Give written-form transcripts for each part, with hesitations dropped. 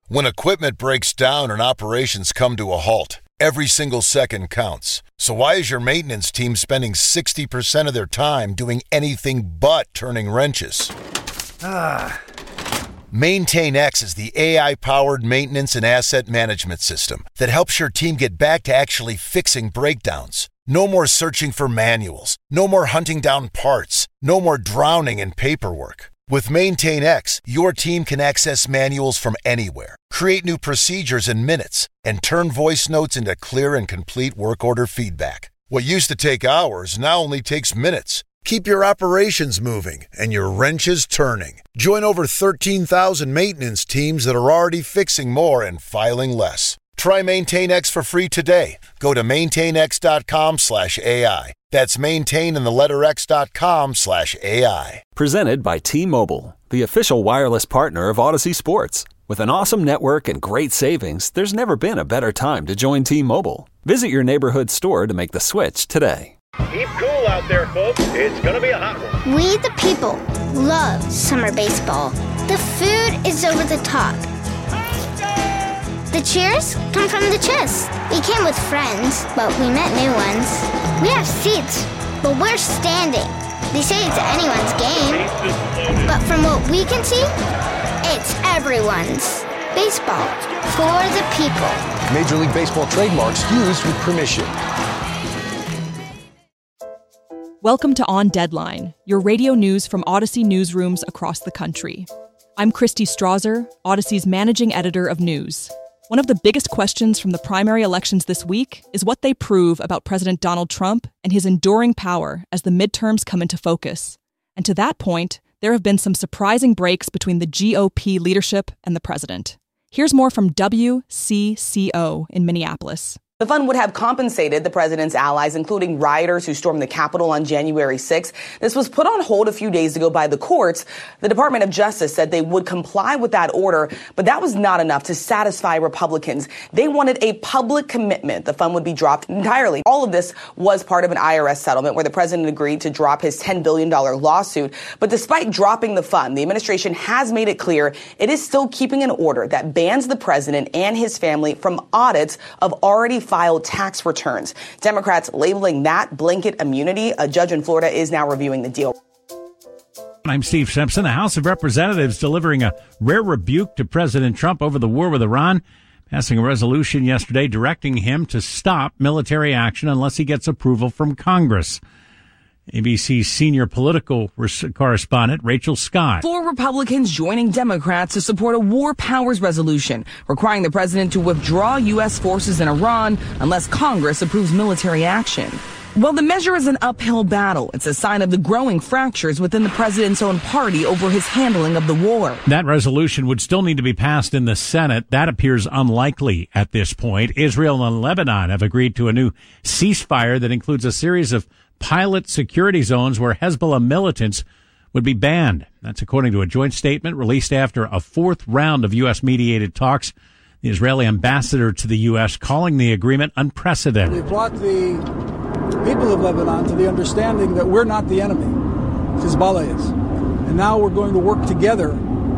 When equipment breaks down and operations come to a halt, every single second counts. So why is your maintenance team spending 60% of their time doing anything but turning wrenches? MaintainX is the AI-powered maintenance and asset management system that helps your team get back to actually fixing breakdowns. No more searching for manuals. No more hunting down parts. No more drowning in paperwork. With MaintainX, your team can access manuals from anywhere, create new procedures in minutes, and turn voice notes into clear and complete work order feedback. What used to take hours now only takes minutes. Keep your operations moving and your wrenches turning. Join over 13,000 maintenance teams that are already fixing more and filing less. Try MaintainX for free today. Go to maintainx.com/AI. That's maintain and the letter x.com/AI. Presented by T-Mobile, the official wireless partner of Odyssey Sports. With an awesome network and great savings, there's never been a better time to join T-Mobile. Visit your neighborhood store to make the switch today. Keep cool out there, folks. It's going to be a hot one. We, the people, love summer baseball. The food is over the top. The cheers come from the chest. We came with friends, but we met new ones. We have seats, but we're standing. They say it's anyone's game, but from what we can see, it's everyone's. Baseball for the people. Major League Baseball trademarks used with permission. Welcome to On Deadline, your radio news from Odyssey newsrooms across the country. I'm Christy Strasser, Odyssey's managing editor of news. One of the biggest questions from the primary elections this week is what they prove about President Donald Trump and his enduring power as the midterms come into focus. And to that point, there have been some surprising breaks between the GOP leadership and the president. Here's more from WCCO in Minneapolis. The fund would have compensated the president's allies, including rioters who stormed the Capitol on January 6th. This was put on hold a few days ago by the courts. The Department of Justice said they would comply with that order, but that was not enough to satisfy Republicans. They wanted a public commitment. The fund would be dropped entirely. All of this was part of an IRS settlement where the president agreed to drop his $10 billion lawsuit. But despite dropping the fund, the administration has made it clear it is still keeping an order that bans the president and his family from audits of already filed tax returns. Democrats labeling that blanket immunity. A judge in Florida is now reviewing the deal. I'm Steve Simpson. The House of Representatives delivering a rare rebuke to President Trump over the war with Iran, passing a resolution yesterday directing him to stop military action unless he gets approval from Congress. ABC's senior political correspondent, Rachel Scott. 4 Republicans joining Democrats to support a war powers resolution requiring the president to withdraw U.S. forces in Iran unless Congress approves military action. While the measure is an uphill battle, it's a sign of the growing fractures within the president's own party over his handling of the war. That resolution would still need to be passed in the Senate. That appears unlikely at this point. Israel and Lebanon have agreed to a new ceasefire that includes a series of pilot security zones where Hezbollah militants would be banned. That's according to a joint statement released after a 4th round of U.S.-mediated talks. The Israeli ambassador to the U.S. calling the agreement unprecedented. We brought the people of Lebanon to the understanding that we're not the enemy. Hezbollah is. And now we're going to work together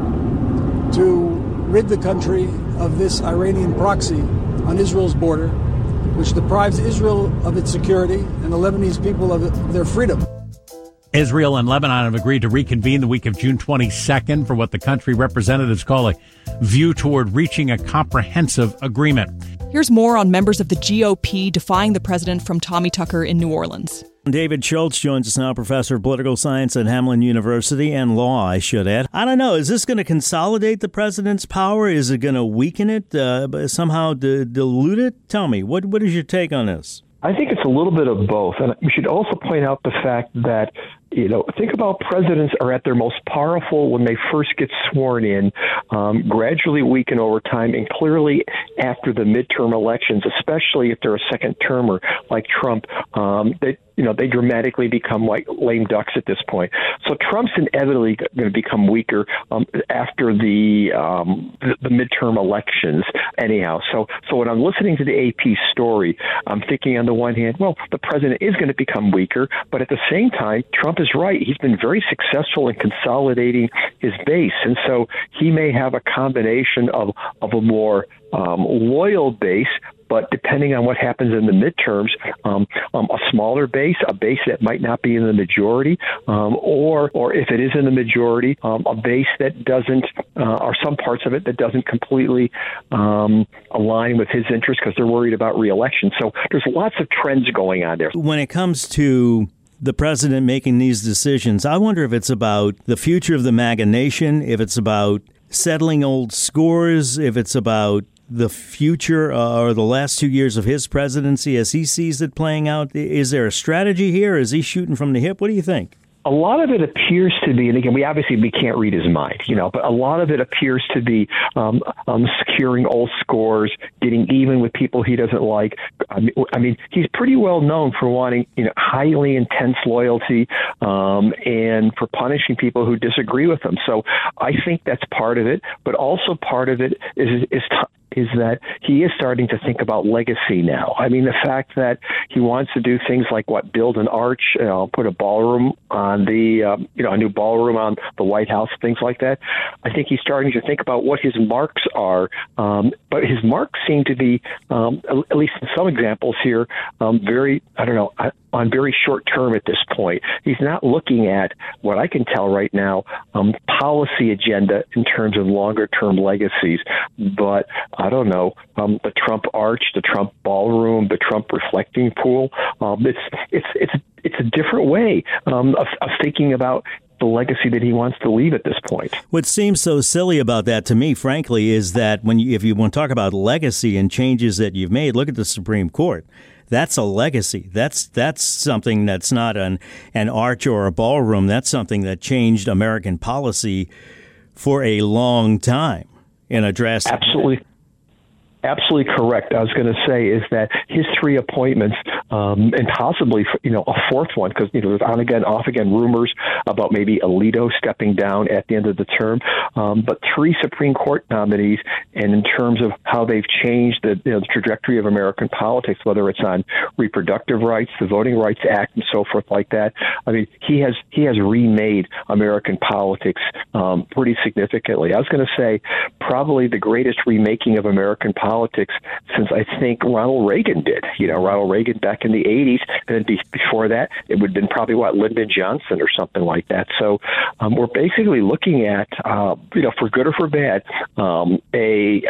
to rid the country of this Iranian proxy on Israel's border, which deprives Israel of its security and the Lebanese people of their freedom. Israel and Lebanon have agreed to reconvene the week of June 22nd for what the country representatives call a view toward reaching a comprehensive agreement. Here's more on members of the GOP defying the president from Tommy Tucker in New Orleans. David Schultz joins us now, professor of political science at Hamline University and law, I should add. I don't know, is this going to consolidate the president's power? Is it going to weaken it, somehow dilute it? Tell me, what is your take on this? I think it's a little bit of both. And we should also point out the fact that, think about presidents are at their most powerful when they first get sworn in, gradually weaken over time, and clearly after the midterm elections, especially if they're a second termer like Trump, they dramatically become like lame ducks at this point. So Trump's inevitably going to become weaker after the midterm elections anyhow. So when I'm listening to the AP story, I'm thinking on the one hand, well, the president is going to become weaker, but at the same time, Trump is right. He's been very successful in consolidating his base. And so he may have a combination of a more loyal base, but depending on what happens in the midterms, a smaller base, a base that might not be in the majority, or if it is in the majority, a base that doesn't, or some parts of it that doesn't completely align with his interests because they're worried about re-election. So there's lots of trends going on there. When it comes to the president making these decisions, I wonder if it's about the future of the MAGA nation, if it's about settling old scores, if it's about the future or the last 2 years of his presidency as he sees it playing out. Is there a strategy here? Is he shooting from the hip? What do you think? A lot of it appears to be, and again, we can't read his mind, but a lot of it appears to be securing old scores, getting even with people he doesn't like. I mean, he's pretty well known for wanting, highly intense loyalty, and for punishing people who disagree with him. So I think that's part of it, but also part of it is that he is starting to think about legacy now. I mean, the fact that he wants to do things like build an arch, put a ballroom on a new ballroom on the White House, things like that. I think he's starting to think about what his marks are. But his marks seem to be, at least in some examples here, on very short term at this point. He's not looking at what I can tell right now, policy agenda in terms of longer term legacies. But I don't know, the Trump arch, the Trump ballroom, the Trump reflecting pool. It's a different way of thinking about the legacy that he wants to leave at this point. What seems so silly about that to me, frankly, is that if you want to talk about legacy and changes that you've made, look at the Supreme Court. That's a legacy. That's something that's not an arch or a ballroom. That's something that changed American policy for a long time in a drastic way. Absolutely correct. I was going to say is that his three appointments, and possibly a fourth one, because there's on again, off again rumors about maybe Alito stepping down at the end of the term. But three Supreme Court nominees, and in terms of how they've changed the trajectory of American politics, whether it's on reproductive rights, the Voting Rights Act, and so forth like that. I mean, he has remade American politics pretty significantly. I was going to say probably the greatest remaking of American politics since I think Ronald Reagan did. Ronald Reagan back in the 80s, and then before that, it would have been probably Lyndon Johnson or something like that. So we're basically looking at, for good or for bad, a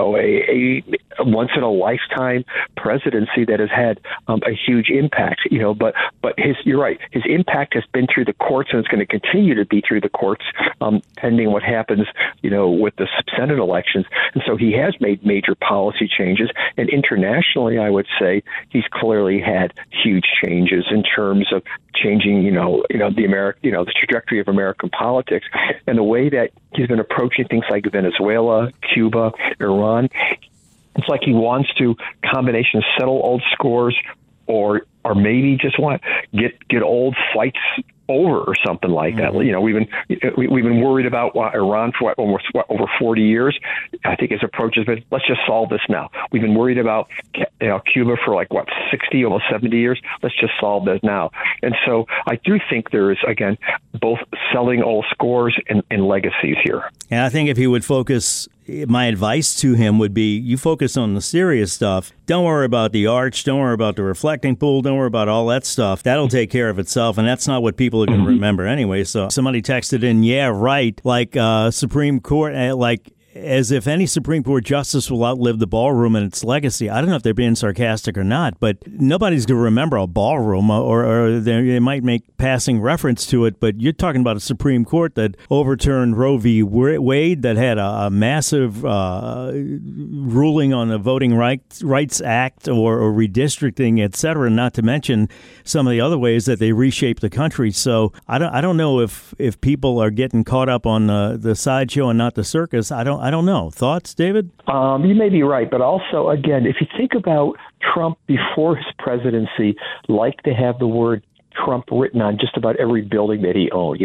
once in a lifetime presidency that has had a huge impact. But you're right. His impact has been through the courts, and it's going to continue to be through the courts, pending what happens, with the Senate elections. And so he has made major policy changes, and internationally, I would say he's clearly had huge changes in terms of changing, the trajectory of American politics, and the way that he's been approaching things like Venezuela, Cuba, Iran. It's like he wants to combination settle old scores, or maybe just want to get old fights over or something like that. We've been worried about Iran for over 40 years. I think his approach has been, let's just solve this now. We've been worried about Cuba for 60, almost 70 years. Let's just solve this now. And so I do think there is, again, both selling old scores and legacies here. And I think if he would focus, my advice to him would be, you focus on the serious stuff. Don't worry about the arch. Don't worry about the reflecting pool. Don't worry about all that stuff. That'll take care of itself, and that's not what people are going to remember anyway. So somebody texted in, yeah, right, Supreme Court, as if any Supreme Court justice will outlive the ballroom and its legacy. I don't know if they're being sarcastic or not, but nobody's going to remember a ballroom, or they might make passing reference to it, but you're talking about a Supreme Court that overturned Roe v. Wade, that had a massive ruling on the Voting Rights Act or redistricting, et cetera, not to mention some of the other ways that they reshaped the country. So I don't know if people are getting caught up on the sideshow and not the circus. I don't I don't know. Thoughts, David? You may be right, but also, again, if you think about Trump before his presidency, liked to have the word Trump written on just about every building that he owned.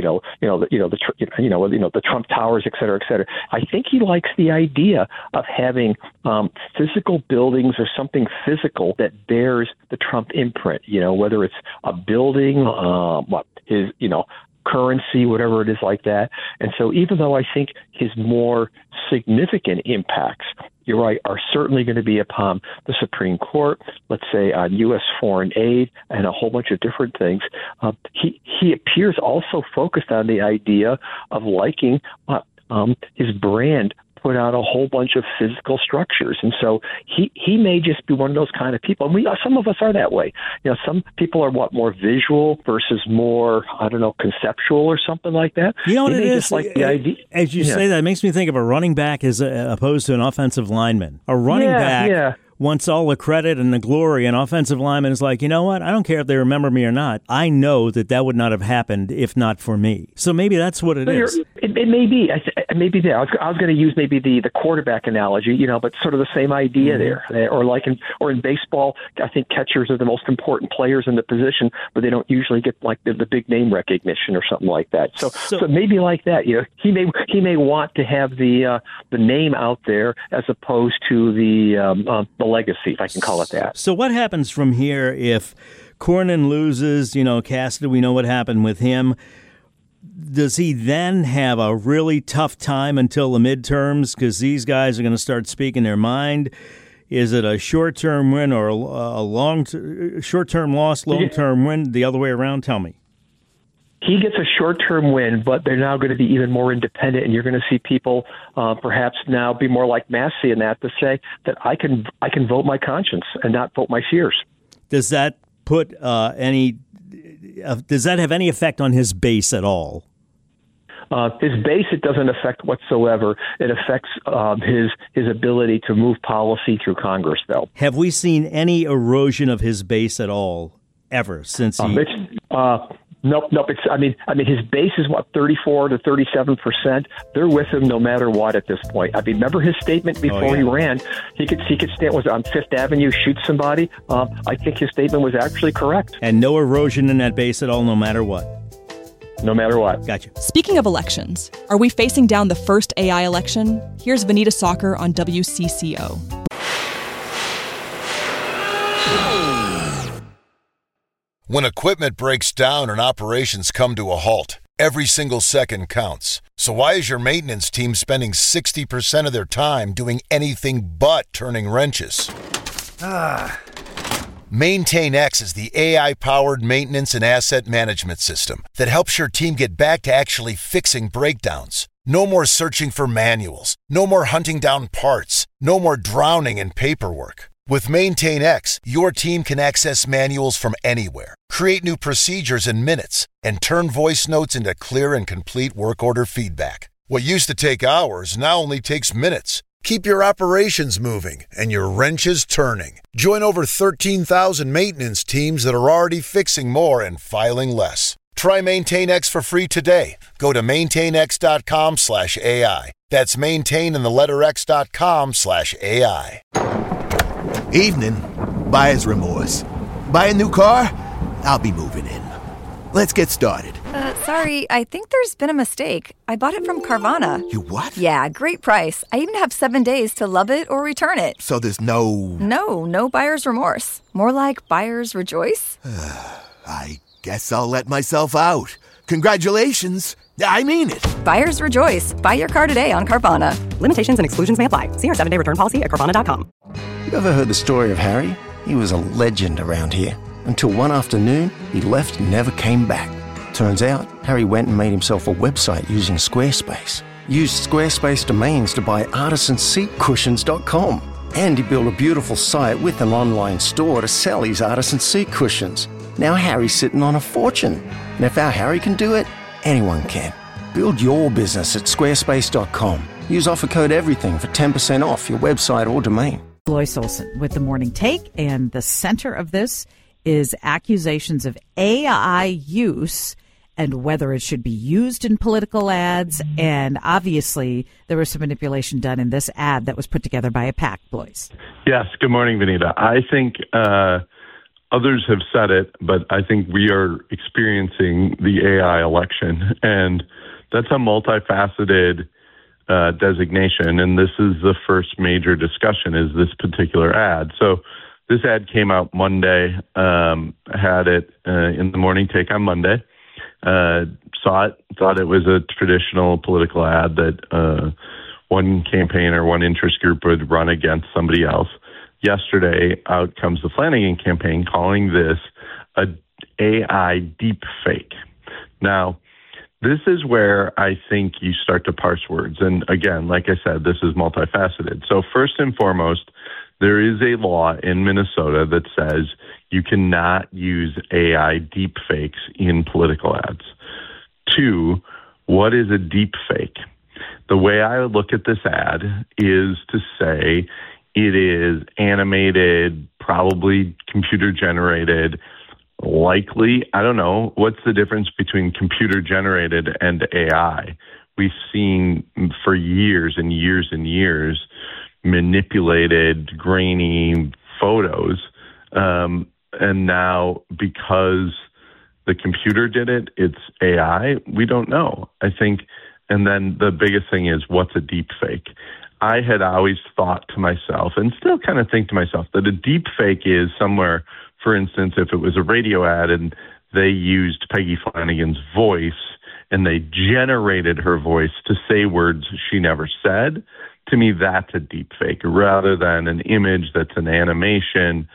The Trump Towers, et cetera, et cetera. I think he likes the idea of having physical buildings or something physical that bears the Trump imprint. Whether it's a building, his currency, whatever it is like that. And so even though I think his more significant impacts, you're right, are certainly going to be upon the Supreme Court, let's say on U.S. foreign aid and a whole bunch of different things, he appears also focused on the idea of liking his brand put out a whole bunch of physical structures. And so he may just be one of those kind of people. And some of us are that way. Some people are more visual versus more, conceptual or something like that. You know what it is? Just like the idea. As you say that, it makes me think of a running back as opposed to an offensive lineman. A running back wants all the credit and the glory, and offensive lineman is like, you know what? I don't care if they remember me or not. I know that would not have happened if not for me. So maybe that's what it is. It may be. It may be there. I was going to use maybe the quarterback analogy, but sort of the same idea there. Or in baseball, I think catchers are the most important players in the position, but they don't usually get like the big name recognition or something like that. So maybe like that. He may want to have the name out there as opposed to the legacy, if I can call it that. So what happens from here if Cornyn loses? Cassidy, we know what happened with him. Does he then have a really tough time until the midterms because these guys are going to start speaking their mind? Is it a short-term win or a short-term loss, long-term win? The other way around? Tell me. He gets a short-term win, but they're now going to be even more independent, and you're going to see people perhaps now be more like Massey in that to say that I can vote my conscience and not vote my fears. Does that put does that have any effect on his base at all? His base, it doesn't affect whatsoever. It affects his ability to move policy through Congress, though. Have we seen any erosion of his base at all ever since he? Nope. His base is 34 to 37%. They're with him no matter what at this point. Remember his statement before he ran? He could stand was on Fifth Avenue, shoot somebody. I think his statement was actually correct. And no erosion in that base at all, no matter what. No matter what. Gotcha. Speaking of elections, are we facing down the first AI election? Here's Vanita Soccer on WCCO. When equipment breaks down and operations come to a halt, every single second counts. So why is your maintenance team spending 60% of their time doing anything but turning wrenches? MaintainX is the AI-powered maintenance and asset management system that helps your team get back to actually fixing breakdowns. No more searching for manuals. No more hunting down parts. No more drowning in paperwork. With MaintainX, your team can access manuals from anywhere, create new procedures in minutes, and turn voice notes into clear and complete work order feedback. What used to take hours now only takes minutes. Keep your operations moving and your wrenches turning. Join over 13,000 maintenance teams that are already fixing more and filing less. Try MaintainX for free today. Go to maintainx.com/AI. That's maintain and the letter x.com/AI. Evening. Buyer's remorse. Buy a new car? I'll be moving in. Let's get started. Sorry, I think there's been a mistake. I bought it from Carvana. You what? Yeah, great price. I even have 7 days to love it or return it. So there's no... No buyer's remorse. More like buyer's rejoice. I guess I'll let myself out. Congratulations. I mean it. Buyer's rejoice. Buy your car today on Carvana. Limitations and exclusions may apply. See our 7-day return policy at Carvana.com. You ever heard the story of Harry? He was a legend around here. Until one afternoon, he left and never came back. Turns out, Harry went and made himself a website using Squarespace. Used Squarespace domains to buy artisanseatcushions.com. And he built a beautiful site with an online store to sell his artisan seat cushions. Now Harry's sitting on a fortune. And if our Harry can do it, anyone can. Build your business at squarespace.com. Use offer code EVERYTHING for 10% off your website or domain. Lois Olson with The Morning Take, and the center of this is accusations of AI use and whether it should be used in political ads. And obviously, there was some manipulation done in this ad that was put together by a PAC, Blois. Yes. Good morning, Vanita. I think others have said it, but I think we are experiencing the AI election, and that's a multifaceted designation. And this is the first major discussion, is this particular ad. So this ad came out Monday, had it in the morning take on Monday. Saw it, thought it was a traditional political ad that one campaign or one interest group would run against somebody else. Yesterday, out comes the Flanagan campaign calling this a AI deep fake. Now, this is where I think you start to parse words. And again, like I said, this is multifaceted. So first and foremost, there is a law in Minnesota that says you cannot use AI deep fakes in political ads. 2, what is a deep fake? The way I look at this ad is to say it is animated, probably computer generated, likely, I don't know, what's the difference between computer generated and AI? We've seen for years and years and years manipulated, grainy photos. And now because the computer did it, it's AI. We don't know. I think, and then the biggest thing is, what's a deep fake? I had always thought to myself, and still kind of think to myself, that a deep fake is somewhere, for instance, if it was a radio ad and they used Peggy Flanagan's voice and they generated her voice to say words she never said, to me, that's a deep fake, rather than an image that's an animation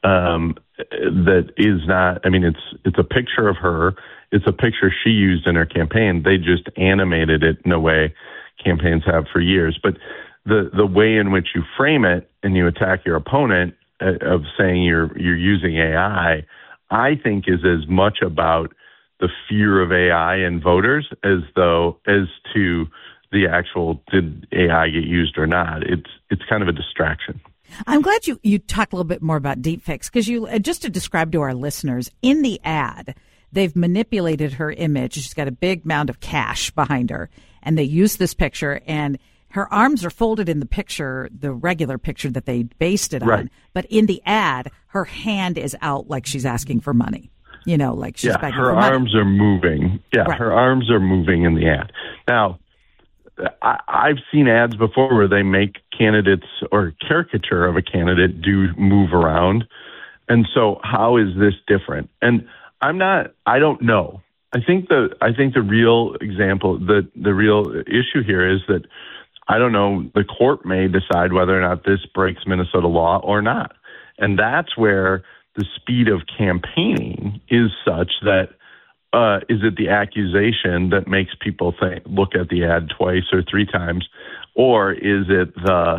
that is not, I mean, it's a picture of her. It's a picture she used in her campaign. They just animated it in a way campaigns have for years. But the way in which you frame it and you attack your opponent of saying you're using AI, I think is as much about the fear of AI in voters as to the actual, did AI get used or not. It's kind of a distraction. I'm glad you talked a little bit more about deepfakes, because just to describe to our listeners, in the ad, they've manipulated her image. She's got a big mound of cash behind her, and they use this picture, and her arms are folded in the picture, the regular picture that they based it on. But in the ad, her hand is out like she's asking for money. Like she's begging for money. Her arms are moving. Her arms are moving in the ad. Now, I've seen ads before where they make candidates or caricature of a candidate do move around. And so how is this different? And I don't know. I think the real example, the real issue here is that, I don't know, the court may decide whether or not this breaks Minnesota law or not. And that's where the speed of campaigning is such that, is it the accusation that makes people look at the ad twice or 3 times, or is it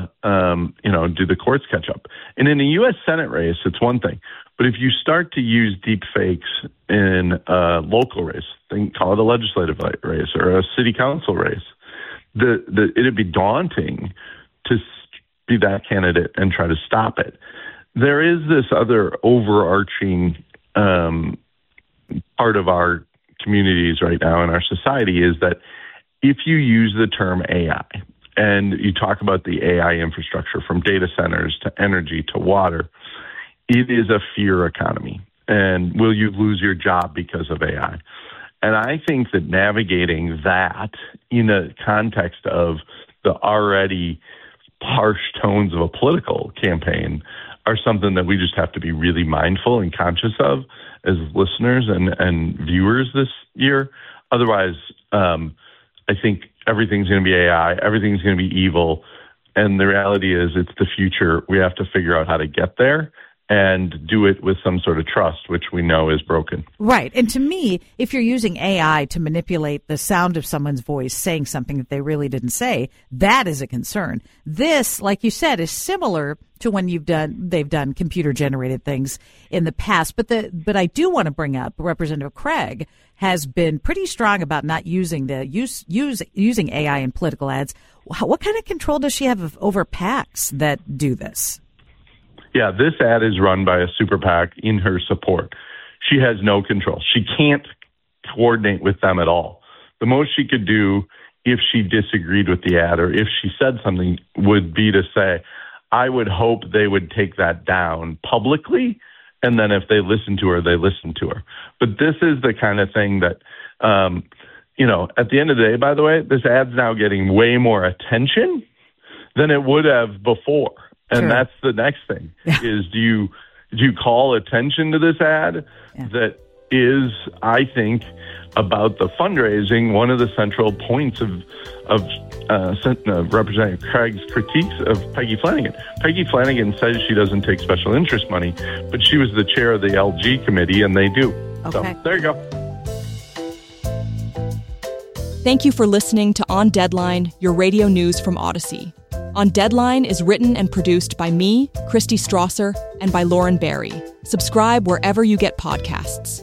do the courts catch up? And in a U.S. Senate race, it's one thing. But if you start to use deep fakes in a local race, call it a legislative race or a city council race, it'd be daunting to be that candidate and try to stop it. There is this other overarching part of our communities right now in our society, is that if you use the term AI and you talk about the AI infrastructure from data centers to energy to water, it is a fear economy. And will you lose your job because of AI? And I think that navigating that in a context of the already harsh tones of a political campaign are something that we just have to be really mindful and conscious of as listeners and viewers this year. Otherwise, I think everything's going to be AI, everything's going to be evil. And the reality is it's the future. We have to figure out how to get there and do it with some sort of trust, which we know is broken. Right. And to me, if you're using AI to manipulate the sound of someone's voice saying something that they really didn't say, that is a concern. This, like you said, is similar to when they've done computer generated things in the past. But I do want to bring up Representative Craig has been pretty strong about not using using AI in political ads. What kind of control does she have over PACs that do this? Yeah, this ad is run by a super PAC in her support. She has no control. She can't coordinate with them at all. The most she could do if she disagreed with the ad or if she said something would be to say, I would hope they would take that down publicly. And then if they listen to her, they listen to her. But this is the kind of thing that, at the end of the day, by the way, this ad's now getting way more attention than it would have before. And that's the next thing is do you call attention to this ad that is, I think, about the fundraising, one of the central points of Representative Craig's critiques of Peggy Flanagan. Peggy Flanagan says she doesn't take special interest money, but she was the chair of the LG committee, and they do. Okay. So there you go. Thank you for listening to On Deadline, your radio news from Odyssey. On Deadline is written and produced by me, Christy Strasser, and by Lauren Barry. Subscribe wherever you get podcasts.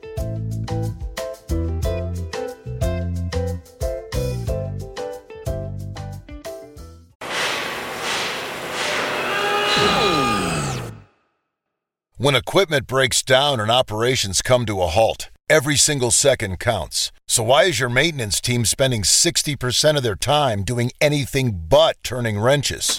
When equipment breaks down and operations come to a halt, every single second counts. So why is your maintenance team spending 60% of their time doing anything but turning wrenches?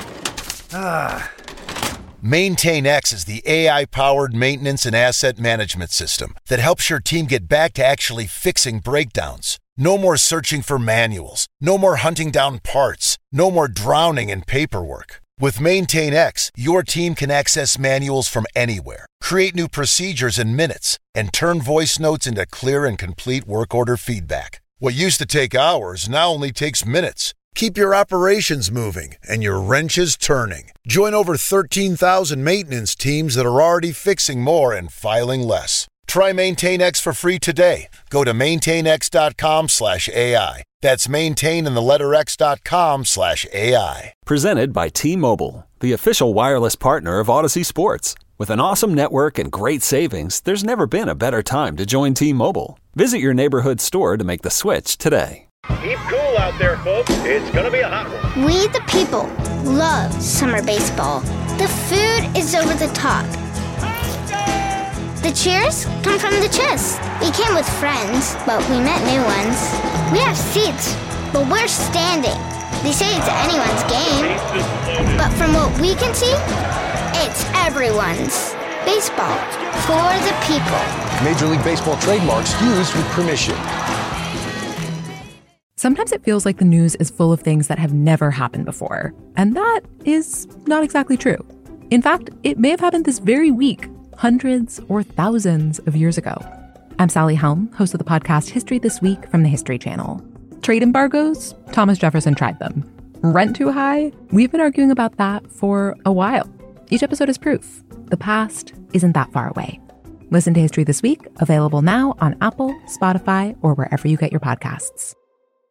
MaintainX is the AI-powered maintenance and asset management system that helps your team get back to actually fixing breakdowns. No more searching for manuals. No more hunting down parts. No more drowning in paperwork. With MaintainX, your team can access manuals from anywhere, create new procedures in minutes, and turn voice notes into clear and complete work order feedback. What used to take hours now only takes minutes. Keep your operations moving and your wrenches turning. Join over 13,000 maintenance teams that are already fixing more and filing less. Try MaintainX for free today. Go to maintainx.com/AI. That's maintain and the letter x.com/AI. Presented by T-Mobile, the official wireless partner of Odyssey Sports. With an awesome network and great savings, there's never been a better time to join T-Mobile. Visit your neighborhood store to make the switch today. Keep cool out there, folks. It's going to be a hot one. We, the people, love summer baseball. The food is over the top. The cheers come from the chest. We came with friends, but we met new ones. We have seats, but we're standing. They say it's anyone's game, but from what we can see, it's everyone's. Baseball for the people. Major League Baseball trademarks used with permission. Sometimes it feels like the news is full of things that have never happened before, and that is not exactly true. In fact, it may have happened this very week, hundreds or thousands of years ago. I'm Sally Helm, host of the podcast History This Week from the History Channel. Trade embargoes? Thomas Jefferson tried them. Rent too high? We've been arguing about that for a while. Each episode is proof. The past isn't that far away. Listen to History This Week, available now on Apple, Spotify, or wherever you get your podcasts.